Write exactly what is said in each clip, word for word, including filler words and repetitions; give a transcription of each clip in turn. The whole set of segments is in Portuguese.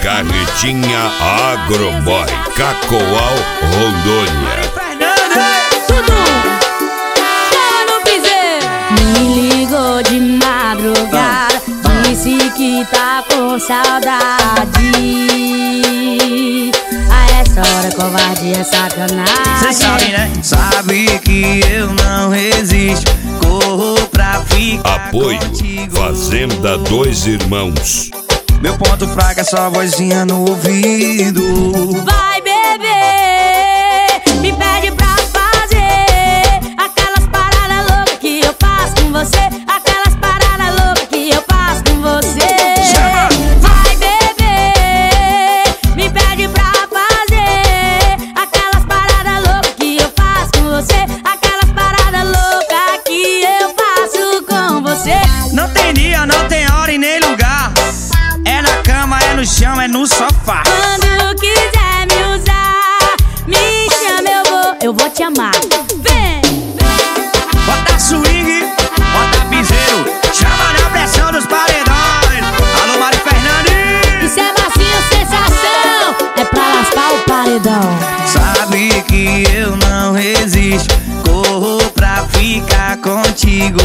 Carretinha Agroboy, Cacoal, Rondônia. Me ligou de madrugada, disse que tá com saudade. A essa hora covardia é sacanagem. Cê sabe, né? Sabe que eu não resisto, corro pra ficar Apoio contigo. Fazenda Dois Irmãos. Meu ponto fraco é só vozinha no ouvido. Vai beber, me pede pra fazer aquelas paradas loucas que eu faço com você. Aquelas paradas loucas que eu faço com você. Vai beber, me pede pra fazer aquelas paradas loucas que eu faço com você. Aquelas paradas loucas que eu faço com você. Não tem dia, não tem hora e nem lugar. É na cama, é no chão, é no sofá. Quando quiser me usar, me chama, eu vou, eu vou te amar. Vem! Bota swing, bota piseiro, chama na pressão dos paredões. Alô, Mari Fernandes. Isso é macio, sensação, é pra lascar o paredão. Sabe que eu não resisto, corro pra ficar contigo.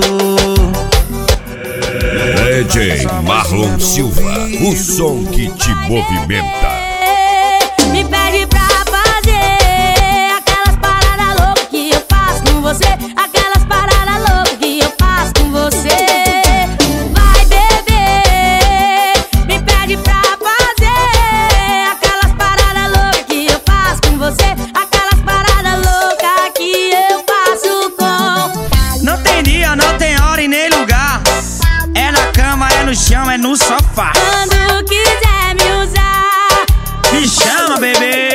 D J Marlon Silva, o som que te movimenta. Me pede pra fazer aquelas paradas loucas que eu faço com você. Aquelas paradas loucas que eu faço com você. Vai beber, me pede pra fazer aquelas paradas loucas que eu faço com você. Aquelas paradas loucas que eu faço com. Não tem dia, não tem hora e nem lugar. É na cama, é no chão, é no sofá. Quando quiser me usar, me chama, bebê.